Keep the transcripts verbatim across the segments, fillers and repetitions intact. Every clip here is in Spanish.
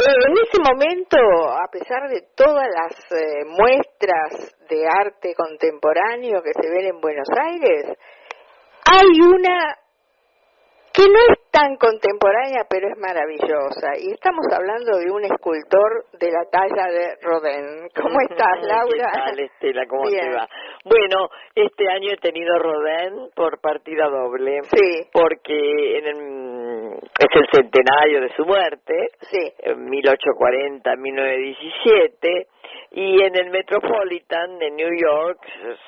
en ese momento, a pesar de todas las eh, muestras de arte contemporáneo que se ven en Buenos Aires, hay una que no es tan contemporánea, pero es maravillosa. Y estamos hablando de un escultor de la talla de Rodin. ¿Cómo estás, Laura? ¿Qué tal, Estela? ¿Cómo Bien. te va? Bueno, este año he tenido Rodin por partida doble. Sí. Porque en el, es el centenario de su muerte. Sí. En mil ochocientos cuarenta a mil novecientos diecisiete. Y en el Metropolitan de New York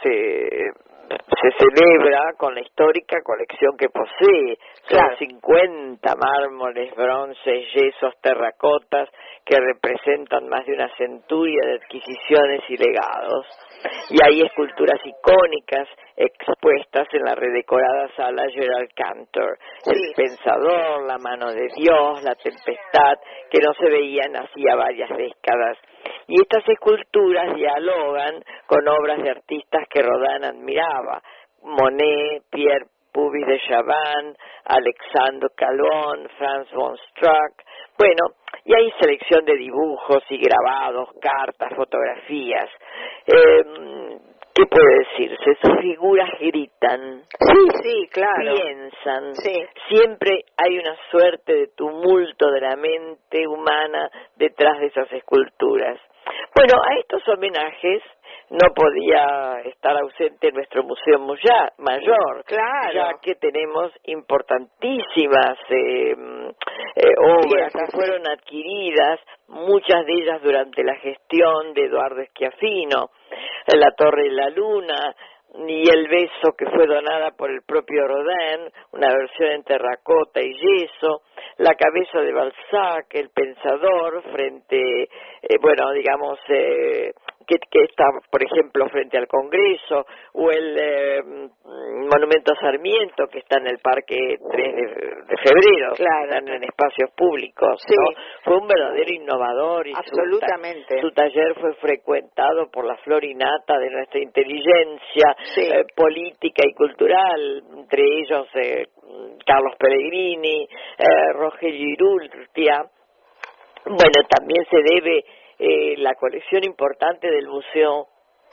se... se celebra con la histórica colección que posee. Son claro. cincuenta mármoles, bronces, yesos, terracotas que representan más de una centuria de adquisiciones y legados. Y hay esculturas icónicas expuestas en la redecorada sala Gerald Cantor. Sí. El Pensador, la Mano de Dios, la Tempestad, que no se veían hacía varias décadas. Y estas esculturas dialogan con obras de artistas que Rodin admiraba: Monet, Pierre Puvis de Chavannes, Alexandre Calvon, Franz von Strack. Bueno, y hay selección de dibujos y grabados, cartas, fotografías. Eh, ¿Qué puede decirse? Sus figuras gritan. Sí, sí, claro. Piensan. Sí. Siempre hay una suerte de tumulto de la mente humana detrás de esas esculturas. Bueno, a estos homenajes no podía estar ausente nuestro Museo Mayor, claro. ya que tenemos importantísimas eh, eh, obras Piezas, que fueron sí. adquiridas, muchas de ellas durante la gestión de Eduardo Schiaffino: la Torre de la Luna y el Beso, que fue donada por el propio Rodin, una versión en terracota y yeso, la Cabeza de Balzac, el Pensador, frente, eh, bueno, digamos, eh, que, que está, por ejemplo, frente al Congreso, o el eh, Monumento a Sarmiento, que está en el Parque tres de febrero, claro, están claro. en espacios públicos, sí. ¿no? Fue un verdadero innovador y absolutamente. Su, ta- su taller fue frecuentado por la flor y nata de nuestra inteligencia sí. eh, política y cultural, entre ellos eh, Carlos Pellegrini, eh, Rogelio Urrutia. Bueno, también se debe eh, la colección importante del Museo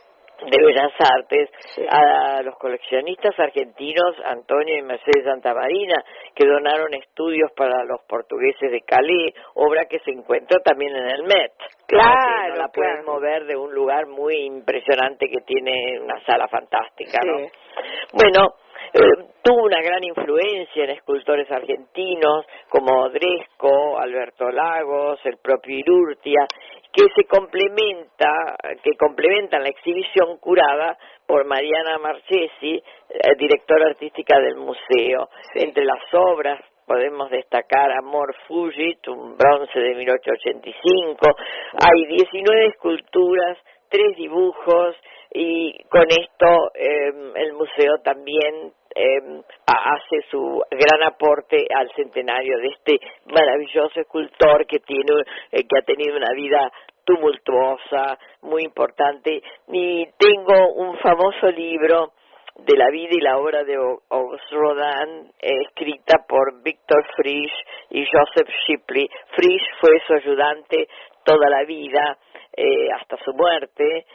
de Bellas Artes sí. a los coleccionistas argentinos Antonio y Mercedes Santamarina, que donaron estudios para los portugueses de Calais, obra que se encuentra también en el Met. Claro, ¿no? no la claro. pueden mover de un lugar muy impresionante que tiene una sala fantástica, sí. ¿no? Bueno, eh, tuvo una gran influencia en escultores argentinos como Dresco, Alberto Lagos, el propio Urrutia, que se complementa, que complementan la exhibición curada por Mariana Marchesi, eh, directora artística del museo. Sí. Entre las obras podemos destacar Amor Fugit, un bronce de mil ochocientos ochenta y cinco, hay diecinueve esculturas, tres dibujos, y con esto eh, el museo también eh, hace su gran aporte al centenario de este maravilloso escultor que tiene eh, que ha tenido una vida tumultuosa, muy importante. Y tengo un famoso libro de la vida y la obra de Auguste Rodin, eh, escrita por Victor Frisch y Joseph Shipley. Frisch fue su ayudante toda la vida, eh, hasta su muerte,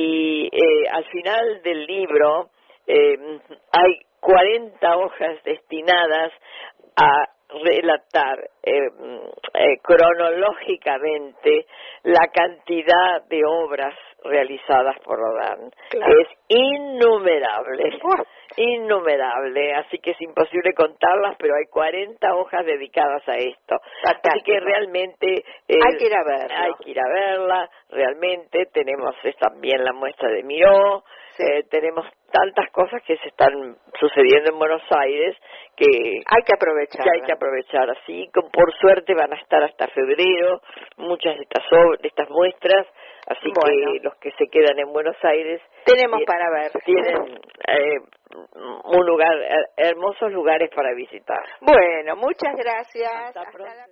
y eh, al final del libro eh, hay cuarenta hojas destinadas a relatar eh, eh, cronológicamente la cantidad de obras realizadas por Rodin. Claro. Es innumerable, oh. innumerable, así que es imposible contarlas, pero hay cuarenta hojas dedicadas a esto. Fantástico. Así que realmente eh, hay que ir a verla. Hay que ir a verla, realmente tenemos es también la muestra de Miró, sí. eh, tenemos tantas cosas que se están sucediendo en Buenos Aires que hay que aprovechar. Que hay que aprovechar, así que por suerte van a estar hasta febrero muchas de estas de estas muestras, así bueno. que los que se quedan en Buenos Aires tenemos tienen, para ver. Tienen eh, un lugar, hermosos lugares para visitar. Bueno, muchas gracias. Hasta pronto.